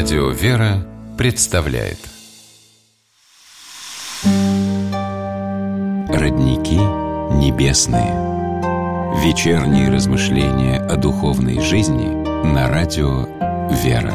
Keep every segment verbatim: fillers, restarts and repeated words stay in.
Радио «Вера» представляет Родники небесные. Вечерние размышления о духовной жизни на радио «Вера».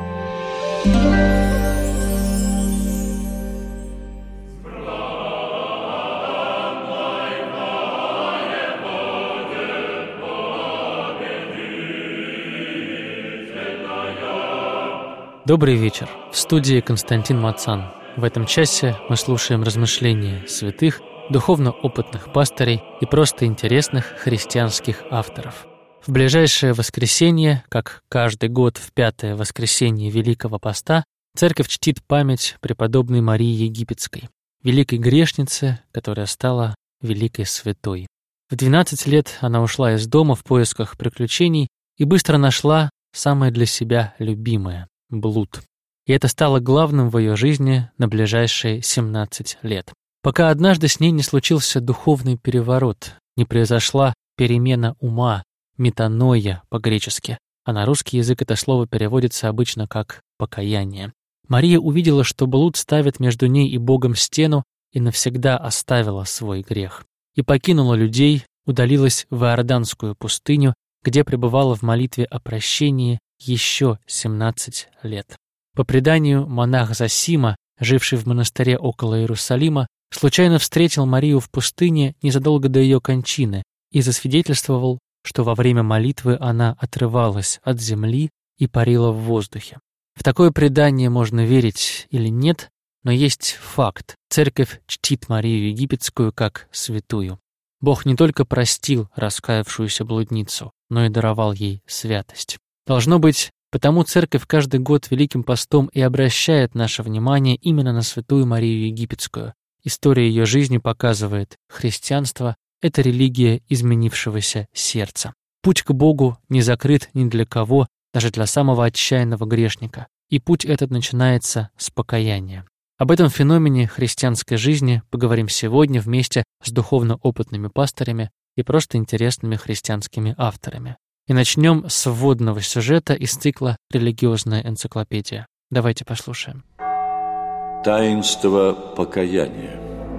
Добрый вечер. В студии Константин Мацан. В этом часе мы слушаем размышления святых, духовно опытных пастырей и просто интересных христианских авторов. В ближайшее воскресенье, как каждый год в пятое воскресенье Великого Поста, Церковь чтит память преподобной Марии Египетской, великой грешницы, которая стала великой святой. В двенадцать лет она ушла из дома в поисках приключений и быстро нашла самое для себя любимое — блуд. И это стало главным в ее жизни на ближайшие семнадцать лет. Пока однажды с ней не случился духовный переворот, не произошла перемена ума, метаноя по-гречески, а на русский язык это слово переводится обычно как «покаяние». Мария увидела, что блуд ставит между ней и Богом стену, и навсегда оставила свой грех. И покинула людей, удалилась в Иорданскую пустыню, где пребывала в молитве о прощении еще семнадцать лет. По преданию, монах Зосима, живший в монастыре около Иерусалима, случайно встретил Марию в пустыне незадолго до ее кончины и засвидетельствовал, что во время молитвы она отрывалась от земли и парила в воздухе. В такое предание можно верить или нет, но есть факт. Церковь чтит Марию Египетскую как святую. Бог не только простил раскаявшуюся блудницу, но и даровал ей святость. Должно быть, потому Церковь каждый год Великим Постом и обращает наше внимание именно на святую Марию Египетскую. История ее жизни показывает, христианство — это религия изменившегося сердца. Путь к Богу не закрыт ни для кого, даже для самого отчаянного грешника. И путь этот начинается с покаяния. Об этом феномене христианской жизни поговорим сегодня вместе с духовно опытными пастырями и просто интересными христианскими авторами. И начнем с вводного сюжета из цикла «Религиозная энциклопедия». Давайте послушаем. Таинство покаяния.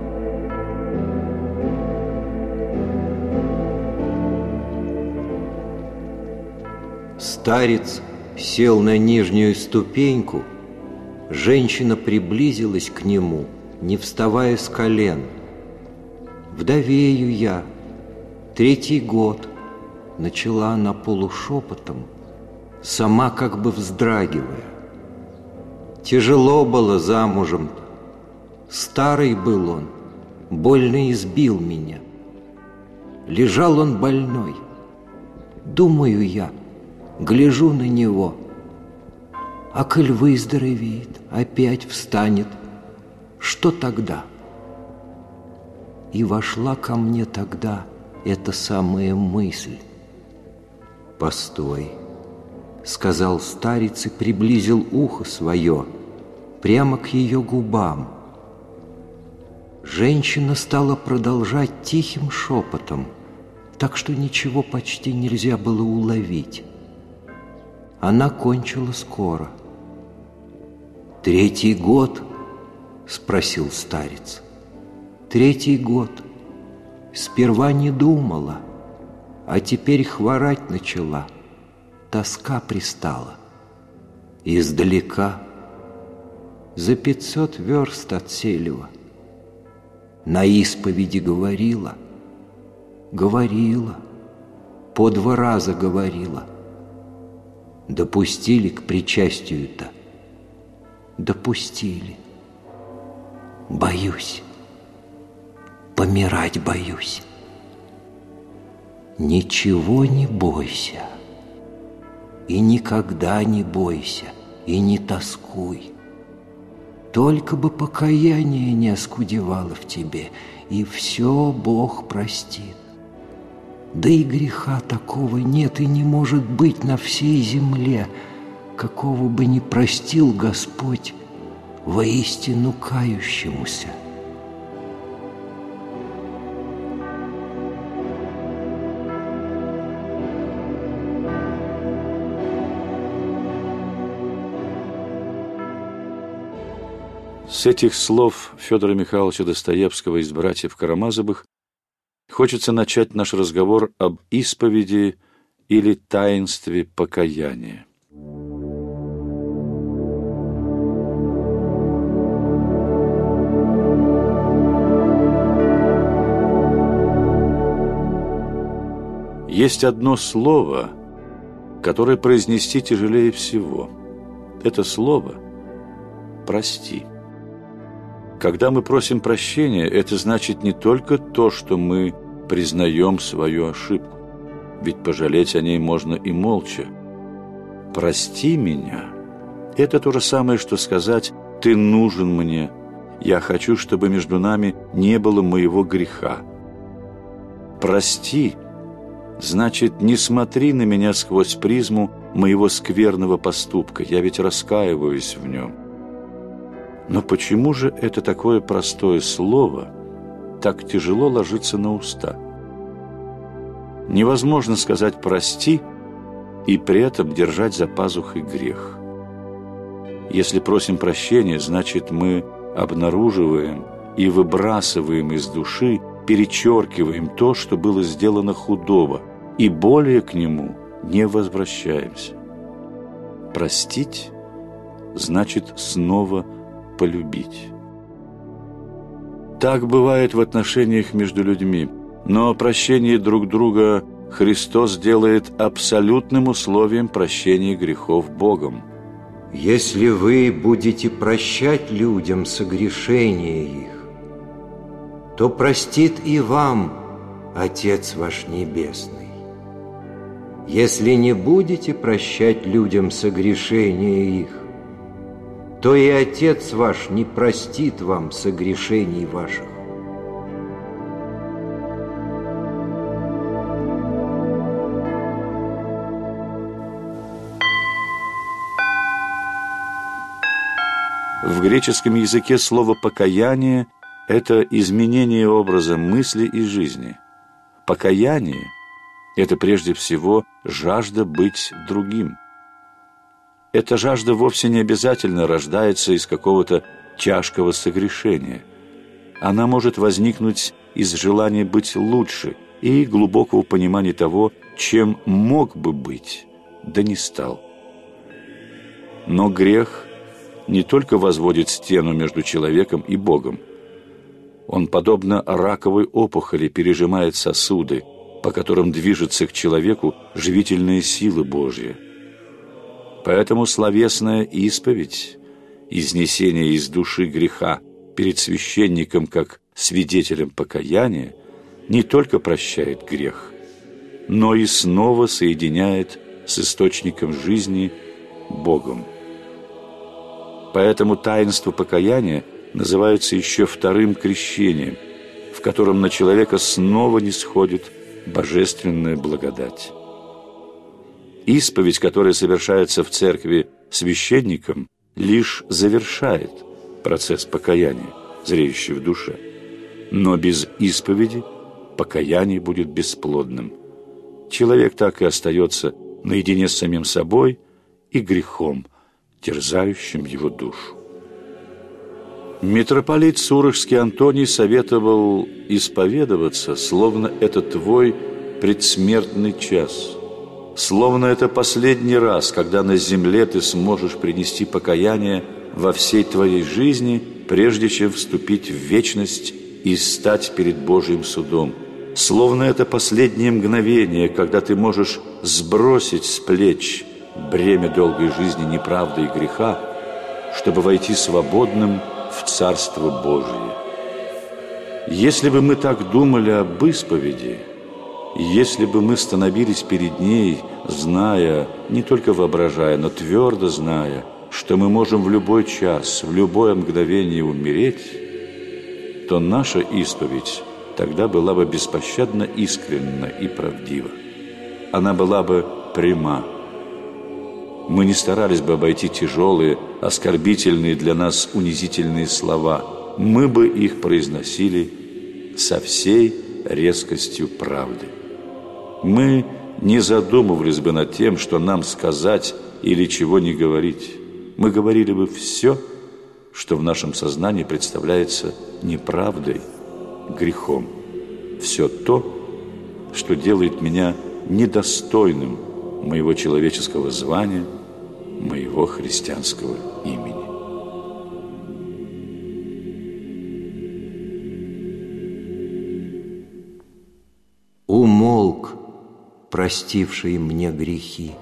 Старец сел на нижнюю ступеньку. Женщина приблизилась к нему, не вставая с колен. «Вдовею я, третий год», — начала она полушепотом, сама как бы вздрагивая. «Тяжело было замужем-то. Старый был он, больно избил меня. Лежал он больной. Думаю я, гляжу на него, а коль выздоровеет, опять встанет, что тогда?» И вошла ко мне тогда эта самая мысль. «Постой», — сказал старец и приблизил ухо свое прямо к ее губам. Женщина стала продолжать тихим шепотом, так что ничего почти нельзя было уловить. Она кончила скоро. «Третий год?» — спросил старец. «Третий год. Сперва не думала, а теперь хворать начала. Тоска пристала. Издалека, за пятьсот верст от Селева. На исповеди говорила, говорила, по два раза говорила. Допустили к причастию-то? Допустили. Боюсь, помирать боюсь». «Ничего не бойся, и никогда не бойся, и не тоскуй. Только бы покаяние не оскудевало в тебе, и все Бог простит. Да и греха такого нет и не может быть на всей земле, какого бы не простил Господь воистину кающемуся». С этих слов Федора Михайловича Достоевского из «Братьев Карамазовых» хочется начать наш разговор об исповеди или таинстве покаяния. Есть одно слово, которое произнести тяжелее всего. Это слово «прости». Когда мы просим прощения, это значит не только то, что мы признаем свою ошибку, ведь пожалеть о ней можно и молча. «Прости меня» – это то же самое, что сказать «ты нужен мне», «я хочу, чтобы между нами не было моего греха». «Прости» значит «не смотри на меня сквозь призму моего скверного поступка, я ведь раскаиваюсь в нем». Но почему же это такое простое слово так тяжело ложится на уста? Невозможно сказать «прости» и при этом держать за пазухой грех. Если просим прощения, значит, мы обнаруживаем и выбрасываем из души, перечеркиваем то, что было сделано худого, и более к нему не возвращаемся. Простить значит снова полюбить. Так бывает в отношениях между людьми, но прощение друг друга Христос делает абсолютным условием прощения грехов Богом. Если вы будете прощать людям согрешения их, то простит и вам Отец ваш Небесный. Если не будете прощать людям согрешения их, то и Отец ваш не простит вам согрешений ваших. В греческом языке слово «покаяние» – это изменение образа мысли и жизни. Покаяние – это прежде всего жажда быть другим. Эта жажда вовсе не обязательно рождается из какого-то тяжкого согрешения. Она может возникнуть из желания быть лучше и глубокого понимания того, чем мог бы быть, да не стал. Но грех не только возводит стену между человеком и Богом. Он, подобно раковой опухоли, пережимает сосуды, по которым движется к человеку живительная сила Божья. Поэтому словесная исповедь, изнесение из души греха перед священником как свидетелем покаяния, не только прощает грех, но и снова соединяет с источником жизни Богом. Поэтому таинство покаяния называется еще вторым крещением, в котором на человека снова нисходит божественная благодать. Исповедь, которая совершается в церкви священником, лишь завершает процесс покаяния, зреющий в душе. Но без исповеди покаяние будет бесплодным. Человек так и остается наедине с самим собой и грехом, терзающим его душу. Митрополит Сурожский Антоний советовал исповедоваться, словно это твой предсмертный час, словно это последний раз, когда на земле ты сможешь принести покаяние во всей твоей жизни, прежде чем вступить в вечность и стать перед Божьим судом. Словно это последнее мгновение, когда ты можешь сбросить с плеч бремя долгой жизни неправды и греха, чтобы войти свободным в Царство Божие. Если бы мы так думали об исповеди, если бы мы становились перед ней, зная, не только воображая, но твердо зная, что мы можем в любой час, в любое мгновение умереть, то наша исповедь тогда была бы беспощадно искренна и правдива. Она была бы пряма. Мы не старались бы обойти тяжелые, оскорбительные для нас унизительные слова. Мы бы их произносили со всей резкостью правды. Мы не задумывались бы над тем, что нам сказать или чего не говорить. Мы говорили бы все, что в нашем сознании представляется неправдой, грехом. Все то, что делает меня недостойным моего человеческого звания, моего христианского имени. Умолк, простивший мне грехи.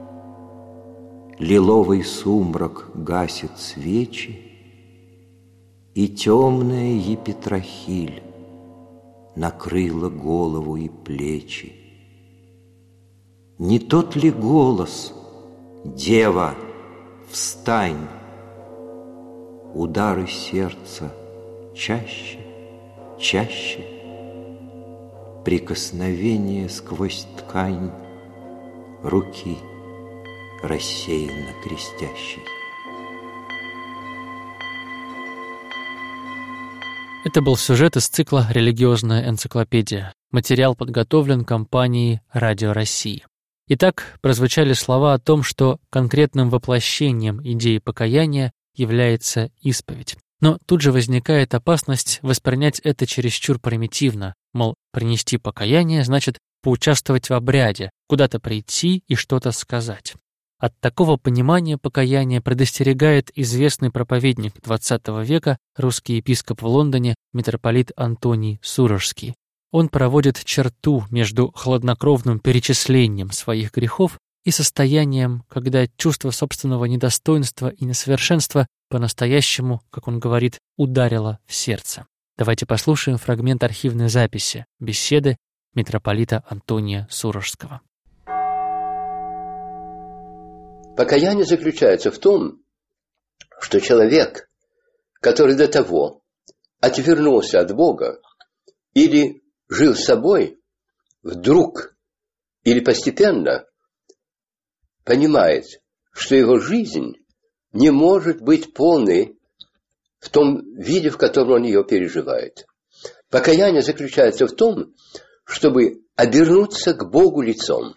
Лиловый сумрак гасит свечи, и темная епитрахиль накрыла голову и плечи. Не тот ли голос: «Дева, встань!» Удары сердца чаще, чаще, прикосновение сквозь ткань руки, рассеянно крестящей. Это был сюжет из цикла «Религиозная энциклопедия». Материал подготовлен компанией «Радио России». Итак, прозвучали слова о том, что конкретным воплощением идеи покаяния является исповедь. Но тут же возникает опасность воспринять это чересчур примитивно, мол, принести покаяние значит поучаствовать в обряде, куда-то прийти и что-то сказать. От такого понимания покаяния предостерегает известный проповедник двадцатого века, русский епископ в Лондоне, митрополит Антоний Сурожский. Он проводит черту между хладнокровным перечислением своих грехов и состоянием, когда чувство собственного недостоинства и несовершенства по-настоящему, как он говорит, ударило в сердце. Давайте послушаем фрагмент архивной записи беседы митрополита Антония Сурожского. Покаяние заключается в том, что человек, который до того отвернулся от Бога или жил собой, вдруг или постепенно понимает, что его жизнь не может быть полной в том виде, в котором он ее переживает. Покаяние заключается в том, чтобы обернуться к Богу лицом.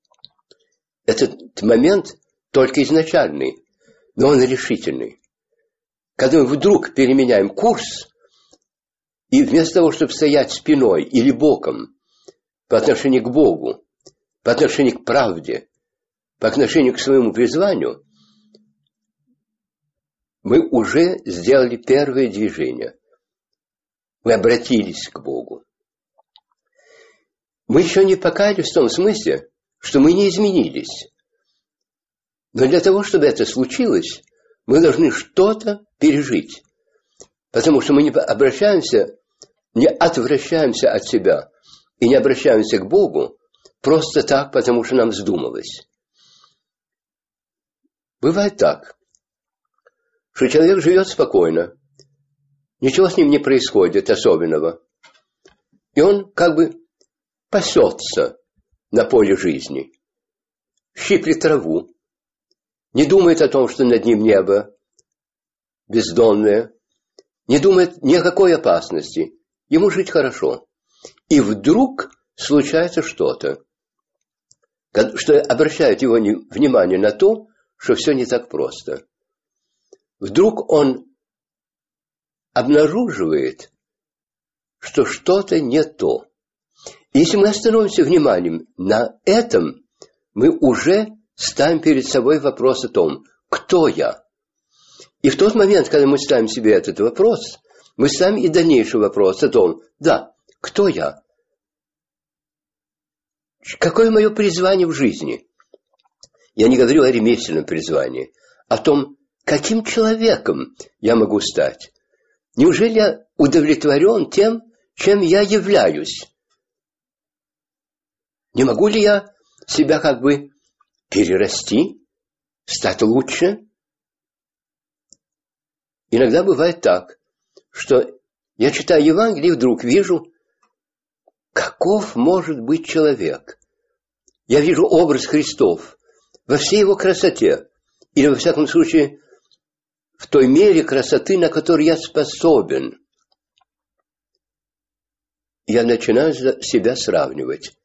Этот момент только изначальный, но он решительный. Когда мы вдруг переменяем курс, и вместо того, чтобы стоять спиной или боком по отношению к Богу, по отношению к правде, по отношению к своему призванию, мы уже сделали первое движение. Мы обратились к Богу. Мы еще не покаялись в том смысле, что мы не изменились. Но для того, чтобы это случилось, мы должны что-то пережить. Потому что мы не обращаемся, не отвращаемся от себя и не обращаемся к Богу просто так, потому что нам вздумалось. Бывает так, что человек живет спокойно, ничего с ним не происходит особенного, и он как бы пасется на поле жизни, щиплет траву, не думает о том, что над ним небо бездонное, не думает ни о какой опасности, ему жить хорошо. И вдруг случается что-то, что обращает его внимание на то, что все не так просто. Вдруг он обнаруживает, что что-то не то. И если мы остановимся вниманием на этом, мы уже ставим перед собой вопрос о том, кто я. И в тот момент, когда мы ставим себе этот вопрос, мы ставим и дальнейший вопрос о том, да, кто я? Какое мое призвание в жизни? Я не говорю о ремесленном призвании, о том, каким человеком я могу стать. Неужели я удовлетворен тем, чем я являюсь? Не могу ли я себя как бы перерасти, стать лучше? Иногда бывает так, что я читаю Евангелие и вдруг вижу, каков может быть человек. Я вижу образ Христов во всей его красоте, или, во всяком случае, в той мере красоты, на которую я способен. Я начинаю себя сравнивать.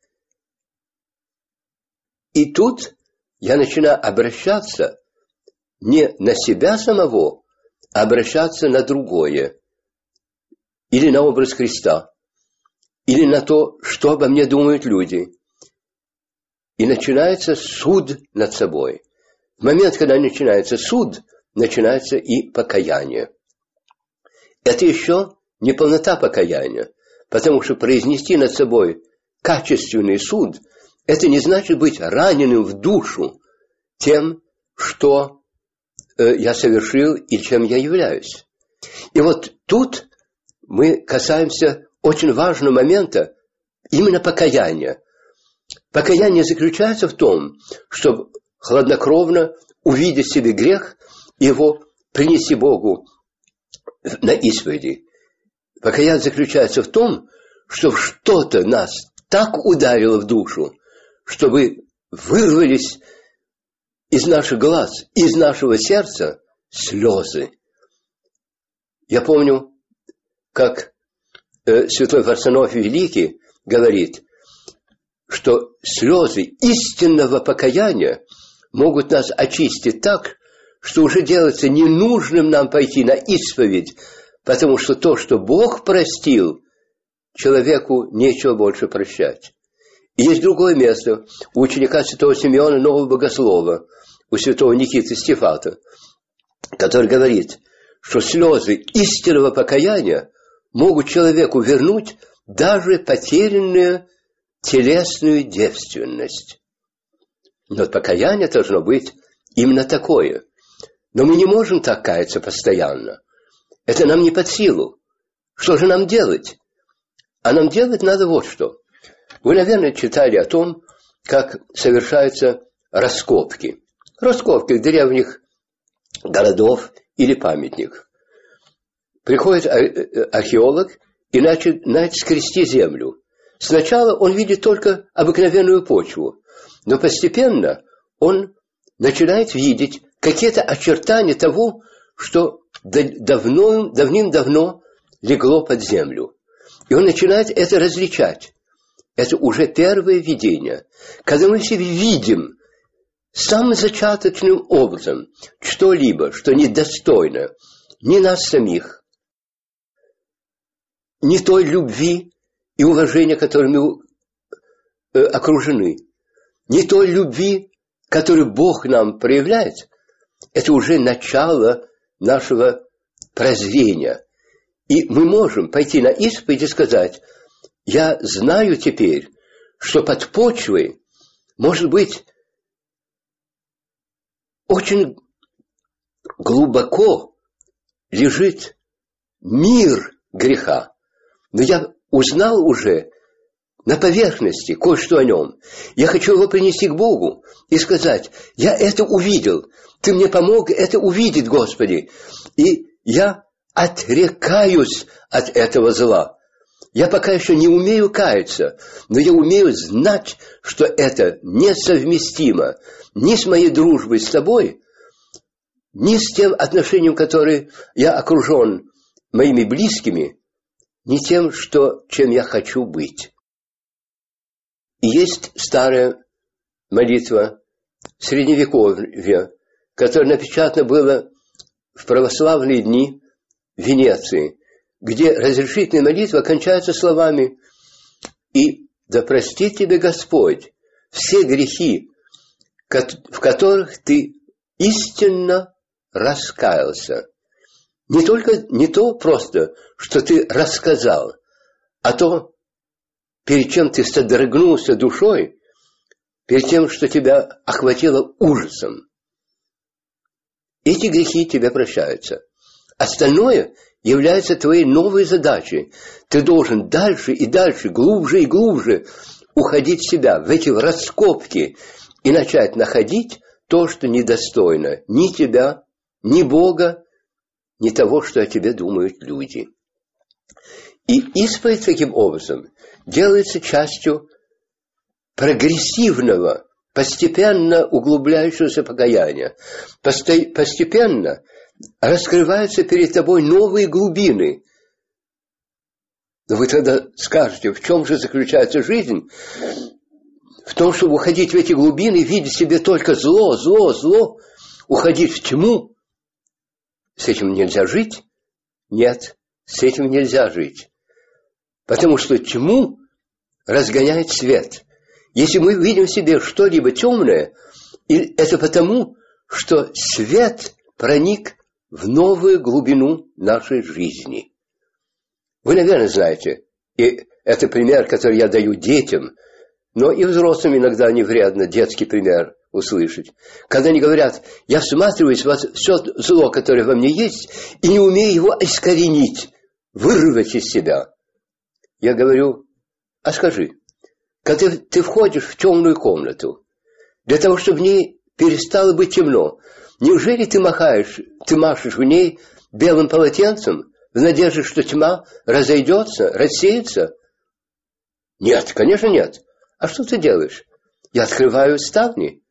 И тут я начинаю обращаться не на себя самого, обращаться на другое, или на образ Христа, или на то, что обо мне думают люди. И начинается суд над собой. В момент, когда начинается суд, начинается и покаяние. Это еще не полнота покаяния, потому что произнести над собой качественный суд, это не значит быть раненым в душу тем, что э, я совершил и чем я являюсь. И вот тут мы касаемся очень важного момента, именно покаяния. Покаяние заключается в том, чтобы хладнокровно увидеть в себе грех и его принести Богу на исповеди. Покаяние заключается в том, что что-то нас так ударило в душу, чтобы вырвались из наших глаз, из нашего сердца слезы. Я помню, как э, святой Варсонофий Великий говорит, что слезы истинного покаяния могут нас очистить так, что уже делается ненужным нам пойти на исповедь, потому что то, что Бог простил, человеку нечего больше прощать. И есть другое место у ученика святого Симеона Нового Богослова, у святого Никиты Стефата, который говорит, что слезы истинного покаяния могут человеку вернуть даже потерянную телесную девственность. Но покаяние должно быть именно такое. Но мы не можем так каяться постоянно. Это нам не под силу. Что же нам делать? А нам делать надо вот что. Вы, наверное, читали о том, как совершаются раскопки. Раскопки древних городов или памятников. Приходит археолог и начинает скрести землю. Сначала он видит только обыкновенную почву, но постепенно он начинает видеть какие-то очертания того, что давно, давным-давно легло под землю. И он начинает это различать. Это уже первое видение. Когда мы все видим самым зачаточным образом что-либо, что недостойно ни нас самих, ни той любви и уважения, которыми мы э, окружены, ни той любви, которую Бог нам проявляет, это уже начало нашего прозрения. И мы можем пойти на исповедь и сказать: я знаю теперь, что под почвой, может быть, очень глубоко лежит мир греха. Но я узнал уже на поверхности кое-что о нем. Я хочу его принести к Богу и сказать: я это увидел, ты мне помог это увидеть, Господи, и я отрекаюсь от этого зла. Я пока еще не умею каяться, но я умею знать, что это несовместимо ни с моей дружбой с тобой, ни с тем отношением, которое я окружен моими близкими, ни тем, что, чем я хочу быть. И есть старая молитва Средневековья, которая напечатана была в православные дни в Венеции, где разрешительная молитва кончается словами: «И да простит тебе Господь все грехи, в которых ты истинно раскаялся». Не только, не то просто, что ты рассказал, а то, перед чем ты содрогнулся душой, перед тем, что тебя охватило ужасом. Эти грехи тебе прощаются. Остальное является твоей новой задачей. Ты должен дальше и дальше, глубже и глубже уходить в себя, в эти раскопки, и начать находить то, что недостойно ни тебя, ни Бога, ни того, что о тебе думают люди. И исповедь таким образом делается частью прогрессивного, постепенно углубляющегося покаяния. Постепенно раскрываются перед тобой новые глубины. Но вы тогда скажете: в чем же заключается жизнь? В том, чтобы уходить в эти глубины, видеть в себе только зло, зло, зло, уходить в тьму. с этим нельзя жить? Нет, с этим нельзя жить. Потому что тьму разгоняет свет. Если мы видим в себе что-либо темное, это потому, что свет проник в новую глубину нашей жизни. Вы, наверное, знаете, и это пример, который я даю детям, но и взрослым иногда не вредно детский пример услышать. Когда они говорят: я всматриваюсь в все зло, которое во мне есть, и не умею его искоренить, вырвать из себя. Я говорю: а скажи, когда ты входишь в темную комнату, для того, чтобы в ней перестало быть темно, неужели ты махаешь, ты машешь в ней белым полотенцем в надежде, что тьма разойдется, рассеется? Нет, конечно, нет. А что ты делаешь? Я открываю ставни,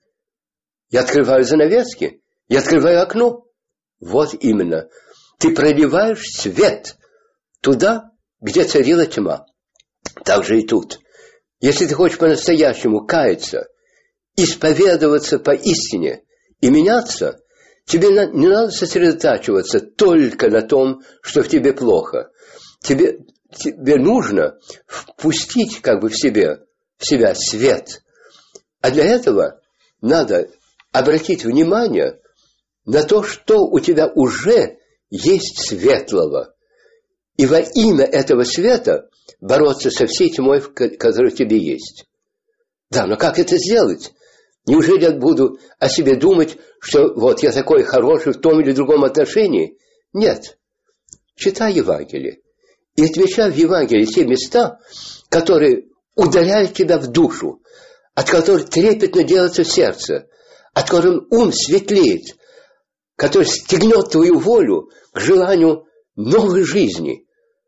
я открываю занавески, я открываю окно. Вот именно. Ты проливаешь свет туда, где царила тьма. Так же и тут. Если ты хочешь по-настоящему каяться, исповедоваться по истине и меняться, тебе не надо сосредотачиваться только на том, что в тебе плохо. Тебе, тебе нужно впустить как бы в себе, в себя свет. А для этого надо обратить внимание на то, что у тебя уже есть светлого. И во имя этого света бороться со всей тьмой, которая в тебе есть. Да, но как это сделать? Неужели я буду о себе думать, что вот я такой хороший в том или другом отношении? Нет. Читай Евангелие. И отмечай в Евангелии те места, которые ударяют тебя в душу, от которых трепетно делается сердце, от которых ум светлеет, который стегнет твою волю к желанию новой жизни.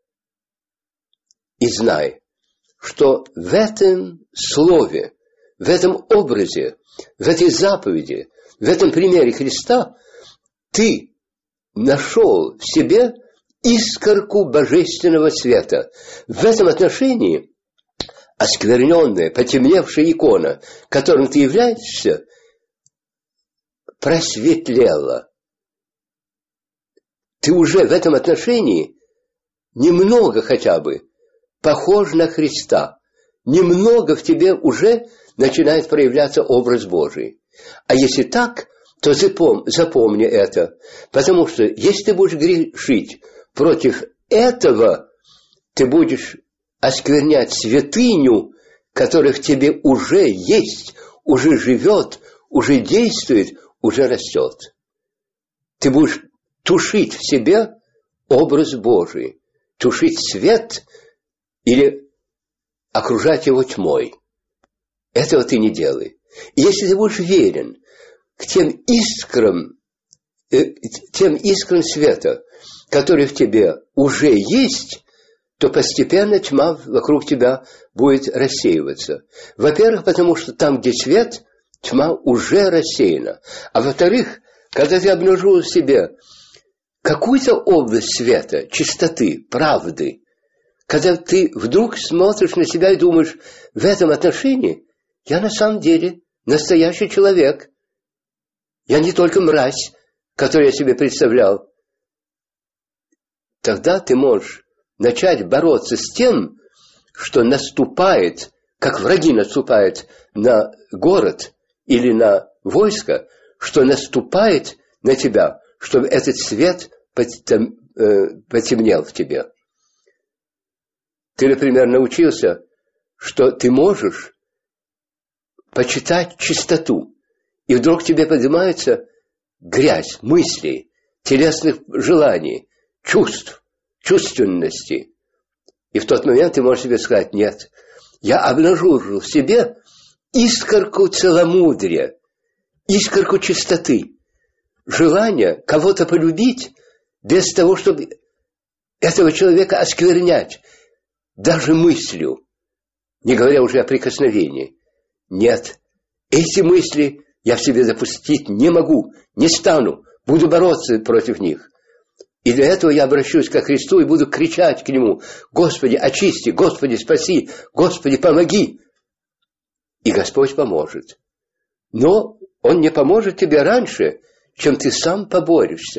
И знай, что в этом слове, в этом образе, в этой заповеди, в этом примере Христа ты нашел в себе искорку божественного света. В этом отношении оскверненная, потемневшая икона, которым ты являешься, просветлела. Ты уже в этом отношении немного хотя бы похож на Христа. Немного в тебе уже начинает проявляться образ Божий. А если так, то запомни это. Потому что если ты будешь грешить против этого, ты будешь осквернять святыню, которая в тебе уже есть, уже живет, уже действует, уже растет. Ты будешь тушить в себе образ Божий, тушить свет или окружать его тьмой. Этого ты не делай. И если ты будешь верен к тем искрам, э, тем искрам света, которые в тебе уже есть, то постепенно тьма вокруг тебя будет рассеиваться. Во-первых, потому что там, где свет, тьма уже рассеяна. А во-вторых, когда ты обнаружил в себе какую-то область света, чистоты, правды, когда ты вдруг смотришь на себя и думаешь, в этом отношении я на самом деле настоящий человек. Я не только мразь, которую я себе представлял. Тогда ты можешь начать бороться с тем, что наступает, как враги наступают на город или на войско, что наступает на тебя, чтобы этот свет потемнел в тебе. Ты, например, научился, что ты можешь почитать чистоту, и вдруг тебе поднимается грязь мыслей, телесных желаний, чувств, чувственности. И в тот момент ты можешь себе сказать: нет, я обнаружил в себе искорку целомудрия, искорку чистоты, желание кого-то полюбить без того, чтобы этого человека осквернять, даже мыслью, не говоря уже о прикосновении. Нет, эти мысли я в себе допустить не могу, не стану, буду бороться против них. И для этого я обращусь ко Христу и буду кричать к Нему: Господи, очисти, Господи, спаси, Господи, помоги. И Господь поможет. Но Он не поможет тебе раньше, чем ты сам поборешься.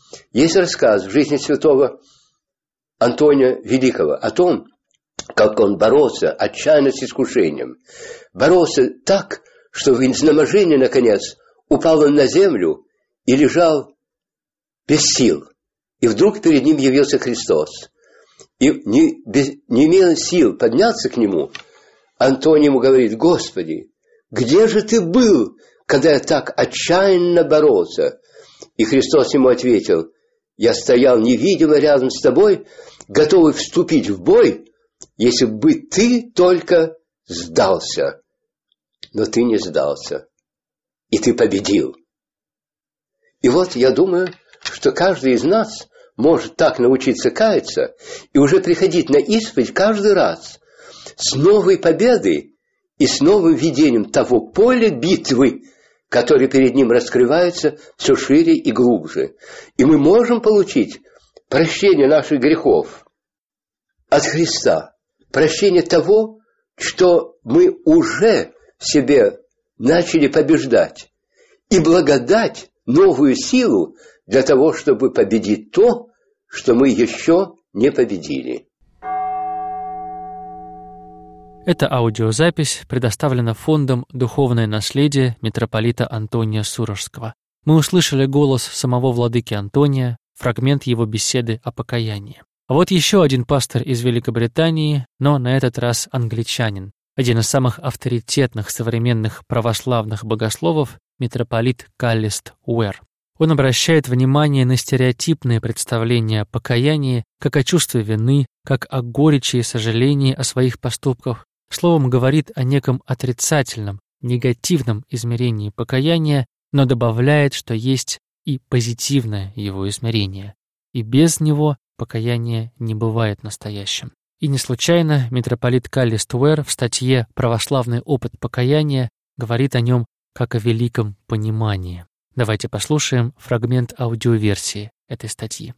Есть рассказ в жизни святого Антония Великого о том, как он боролся отчаянно с искушением. Боролся так, что в изнеможении, наконец, упал он на землю и лежал без сил. И вдруг перед ним явился Христос. И не, без, не имея сил подняться к нему, Антоний ему говорит: «Господи, где же ты был, когда я так отчаянно боролся?» И Христос ему ответил: «Я стоял невидимо рядом с тобой, готовый вступить в бой, если бы ты только сдался. Но ты не сдался, и ты победил». И вот я думаю, что каждый из нас может так научиться каяться и уже приходить на исповедь каждый раз с новой победой и с новым видением того поля битвы, которое перед ним раскрывается все шире и глубже. И мы можем получить прощение наших грехов от Христа, прощение того, что мы уже в себе начали побеждать, и благодать, новую силу для того, чтобы победить то, что мы еще не победили. Эта аудиозапись предоставлена фондом «Духовное наследие» митрополита Антония Суражского. Мы услышали голос самого владыки Антония, фрагмент его беседы о покаянии. А вот еще один пастор из Великобритании, но на этот раз англичанин, один из самых авторитетных современных православных богословов, митрополит Каллист Уэр. Он обращает внимание на стереотипные представления о покаянии как о чувстве вины, как о горечи и сожалении о своих поступках. Словом, говорит о неком отрицательном, негативном измерении покаяния, но добавляет, что есть и позитивное его измерение. И без него покаяние не бывает настоящим. И не случайно митрополит Каллист Уэр в статье «Православный опыт покаяния» говорит о нем как о великом понимании. Давайте послушаем фрагмент аудиоверсии этой статьи.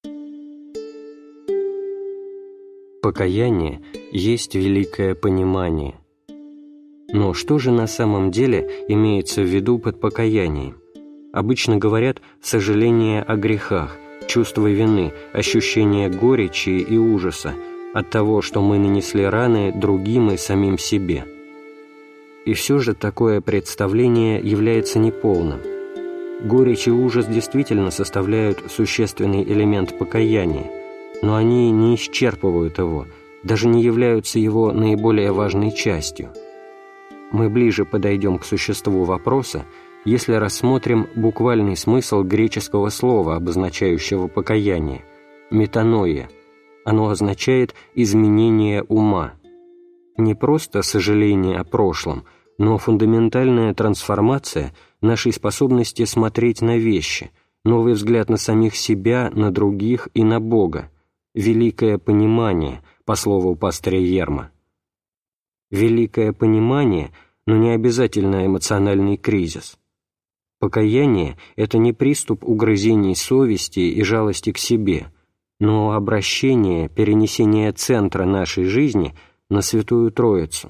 Покаяние есть великое понимание. Но что же на самом деле имеется в виду под покаянием? Обычно говорят «сожаление о грехах», «чувство вины», «ощущение горечи и ужаса» от того, что мы нанесли раны другим и самим себе. И все же такое представление является неполным. Горечь и ужас действительно составляют существенный элемент покаяния, но они не исчерпывают его, даже не являются его наиболее важной частью. Мы ближе подойдем к существу вопроса, если рассмотрим буквальный смысл греческого слова, обозначающего покаяние – метаноия. Оно означает изменение ума. Не просто сожаление о прошлом, но фундаментальная трансформация нашей способности смотреть на вещи, новый взгляд на самих себя, на других и на Бога, великое понимание, по слову пастыря Ерма. Великое понимание, но не обязательно эмоциональный кризис. Покаяние – это не приступ угрызений совести и жалости к себе, но обращение, перенесение центра нашей жизни на Святую Троицу.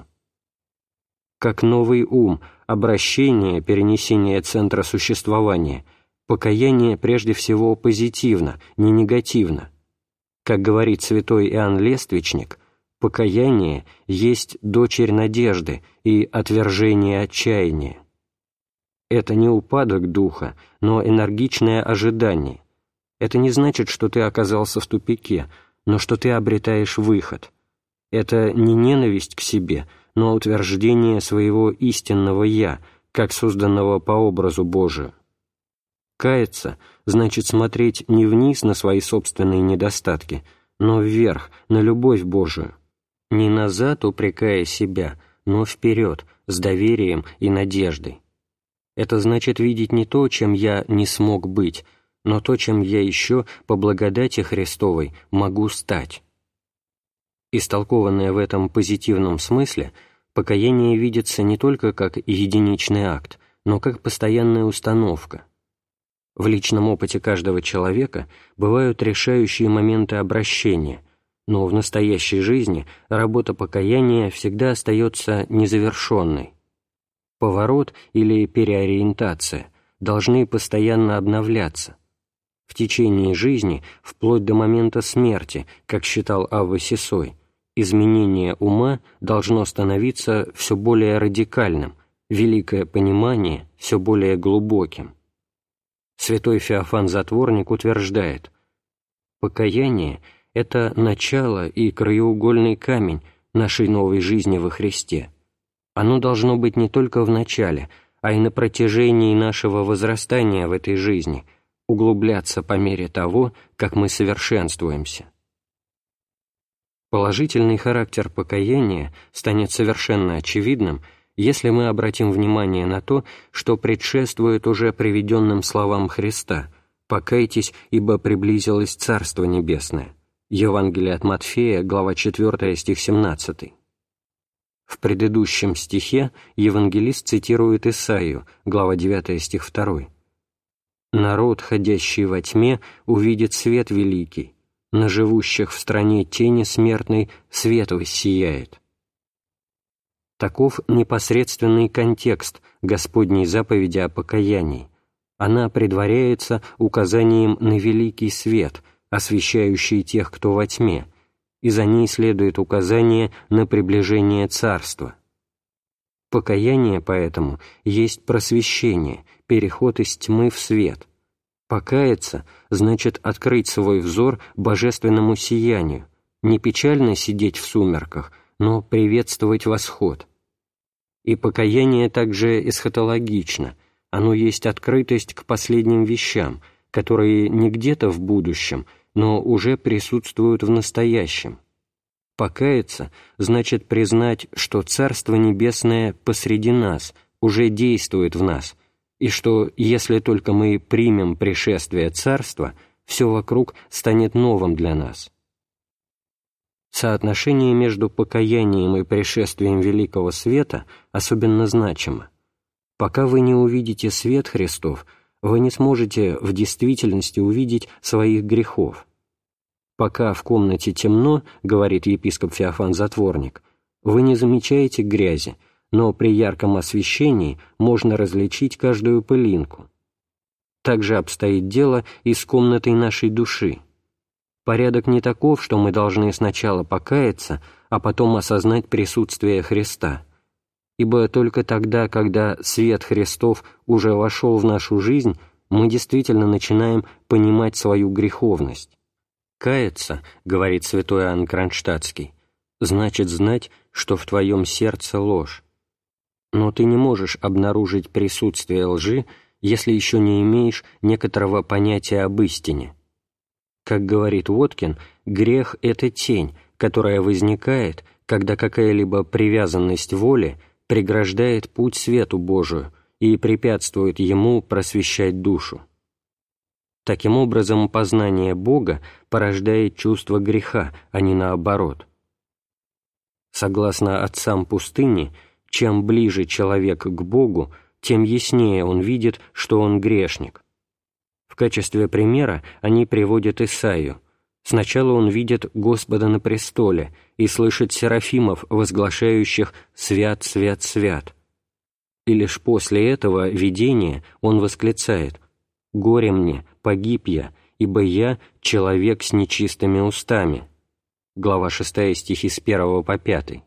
Как новый ум, обращение, перенесение центра существования, покаяние прежде всего позитивно, не негативно. Как говорит святой Иоанн Лествичник, покаяние есть дочерь надежды и отвержение отчаяния. Это не упадок духа, но энергичное ожидание. Это не значит, что ты оказался в тупике, но что ты обретаешь выход. Это не ненависть к себе, но утверждение своего истинного «я», как созданного по образу Божию. Каяться значит смотреть не вниз на свои собственные недостатки, но вверх, на любовь Божию. Не назад упрекая себя, но вперед, с доверием и надеждой. Это значит видеть не то, чем я не смог быть, но то, чем я еще, по благодати Христовой, могу стать. Истолкованное в этом позитивном смысле, покаяние видится не только как единичный акт, но как постоянная установка. В личном опыте каждого человека бывают решающие моменты обращения, но в настоящей жизни работа покаяния всегда остается незавершенной. Поворот или переориентация должны постоянно обновляться. В течение жизни, вплоть до момента смерти, как считал Авва Сисой, изменение ума должно становиться все более радикальным, великое понимание все более глубоким. Святой Феофан Затворник утверждает: покаяние – это начало и краеугольный камень нашей новой жизни во Христе. Оно должно быть не только в начале, а и на протяжении нашего возрастания в этой жизни, углубляться по мере того, как мы совершенствуемся. Положительный характер покаяния станет совершенно очевидным, если мы обратим внимание на то, что предшествует уже приведенным словам Христа: «Покайтесь, ибо приблизилось Царство Небесное». Евангелие от Матфея, глава четвёртая, стих семнадцатый. В предыдущем стихе евангелист цитирует Исаию, глава девятая, стих второй. «Народ, ходящий во тьме, увидит свет великий, на живущих в стране тени смертной свет воссияет». Таков непосредственный контекст Господней заповеди о покаянии. Она предваряется указанием на великий свет, освещающий тех, кто во тьме, и за ней следует указание на приближение Царства. Покаяние, поэтому, есть просвещение, переход из тьмы в свет. Покаяться значит открыть свой взор божественному сиянию, не печально сидеть в сумерках, но приветствовать восход. И покаяние также эсхатологично, оно есть открытость к последним вещам, которые не где-то в будущем, но уже присутствуют в настоящем. Покаяться значит признать, что Царство Небесное посреди нас, уже действует в нас, и что, если только мы примем пришествие Царства, все вокруг станет новым для нас. Соотношение между покаянием и пришествием Великого Света особенно значимо. Пока вы не увидите свет Христов, вы не сможете в действительности увидеть своих грехов. Пока в комнате темно, говорит епископ Феофан Затворник, вы не замечаете грязи, но при ярком освещении можно различить каждую пылинку. Так же обстоит дело и с комнатой нашей души. Порядок не таков, что мы должны сначала покаяться, а потом осознать присутствие Христа. Ибо только тогда, когда свет Христов уже вошел в нашу жизнь, мы действительно начинаем понимать свою греховность. «Каяться, — говорит святой Иоанн Кронштадтский, — значит знать, что в твоем сердце ложь. Но ты не можешь обнаружить присутствие лжи, если еще не имеешь некоторого понятия об истине. Как говорит Воткин, грех — это тень, которая возникает, когда какая-либо привязанность воли преграждает путь свету Божию и препятствует ему просвещать душу. Таким образом, познание Бога порождает чувство греха, а не наоборот. Согласно отцам пустыни, чем ближе человек к Богу, тем яснее он видит, что он грешник. В качестве примера они приводят Исаию. Сначала он видит Господа на престоле и слышит серафимов, возглашающих «Свят, свят, свят». И лишь после этого видения он восклицает: «Горе мне, погиб я, ибо я человек с нечистыми устами». Глава шестая, стихи с первого по пятый.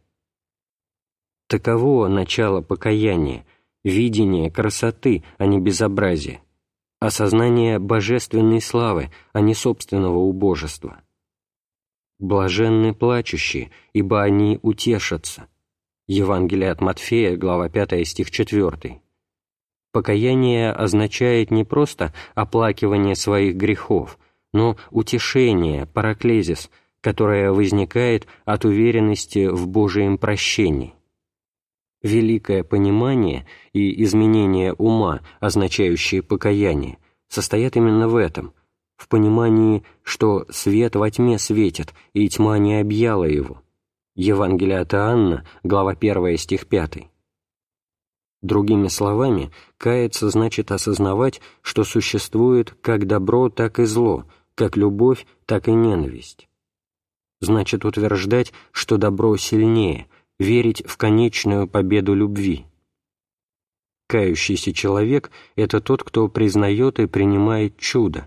Таково начало покаяния, видение красоты, а не безобразия, осознание божественной славы, а не собственного убожества. «Блаженны плачущие, ибо они утешатся». Евангелие от Матфея, глава пятая, стих четвёртый. Покаяние означает не просто оплакивание своих грехов, но утешение, параклезис, которое возникает от уверенности в Божьем прощении. Великое понимание и изменение ума, означающие покаяние, состоят именно в этом, в понимании, что свет во тьме светит, и тьма не объяла его. Евангелие от Иоанна, глава первая, стих пятый. Другими словами, каяться значит осознавать, что существует как добро, так и зло, как любовь, так и ненависть. Значит утверждать, что добро сильнее, верить в конечную победу любви. Кающийся человек — это тот, кто признает и принимает чудо,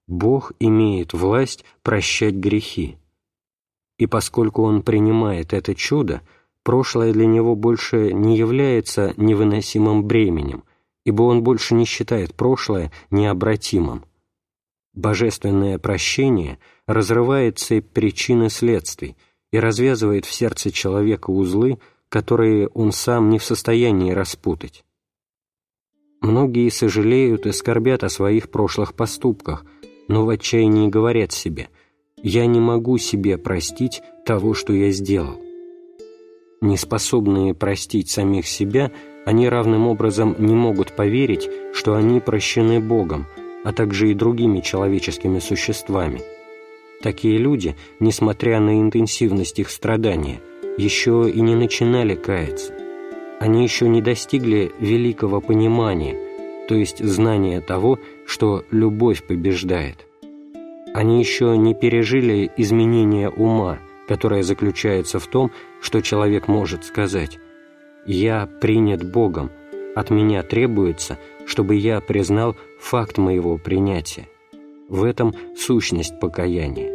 Бог имеет власть прощать грехи. И поскольку Он принимает это чудо, прошлое для Него больше не является невыносимым бременем, ибо Он больше не считает прошлое необратимым. Божественное прощение разрывает цепь причин и следствий и развязывает в сердце человека узлы, которые он сам не в состоянии распутать. Многие сожалеют и скорбят о своих прошлых поступках, но в отчаянии говорят себе: «Я не могу себе простить того, что я сделал». Неспособные простить самих себя, они равным образом не могут поверить, что они прощены Богом, а также и другими человеческими существами. Такие люди, несмотря на интенсивность их страдания, еще и не начинали каяться. Они еще не достигли великого понимания, то есть знания того, что любовь побеждает. Они еще не пережили изменения ума, которое заключается в том, что человек может сказать: «Я принят Богом, от меня требуется, чтобы я признал факт моего принятия». В этом сущность покаяния.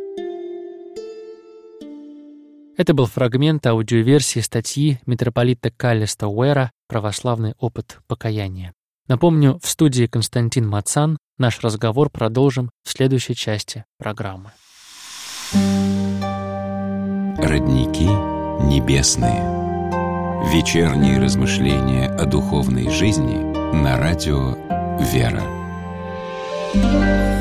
Это был фрагмент аудиоверсии статьи митрополита Каллеста Уэра «Православный опыт покаяния». Напомню, в студии Константин Мацан. Наш разговор продолжим в следующей части программы. Родники небесные. Вечерние размышления о духовной жизни на радио «Вера».